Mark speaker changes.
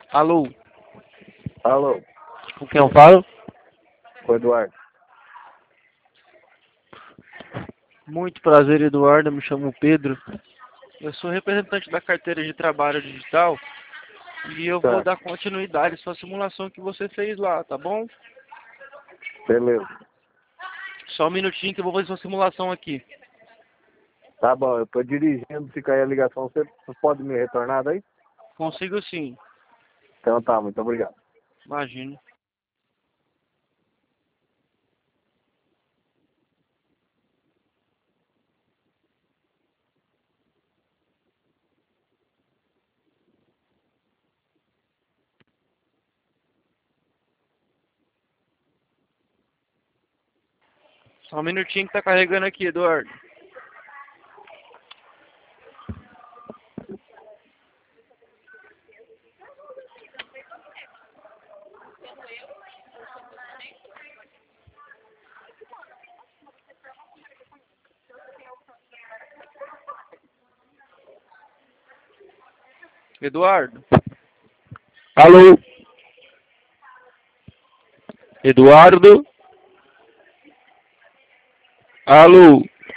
Speaker 1: Alô,
Speaker 2: Alô,
Speaker 1: com quem eu falo?
Speaker 2: com o Eduardo.
Speaker 1: Muito prazer, Eduardo. Eu me chamo Pedro. Eu sou representante da carteira de trabalho digital e eu vou
Speaker 2: Tá,
Speaker 1: dar continuidade à sua simulação que você fez lá, tá bom?
Speaker 2: beleza.
Speaker 1: Só um minutinho que eu vou fazer sua simulação aqui.
Speaker 2: Tá bom, eu tô dirigindo, se cair a ligação, você pode me retornar daí?
Speaker 1: Consigo sim,
Speaker 2: Então tá, muito obrigado.
Speaker 1: imagino. Só um minutinho que tá carregando aqui, Eduardo. Eduardo? Alô? Eduardo? Alô?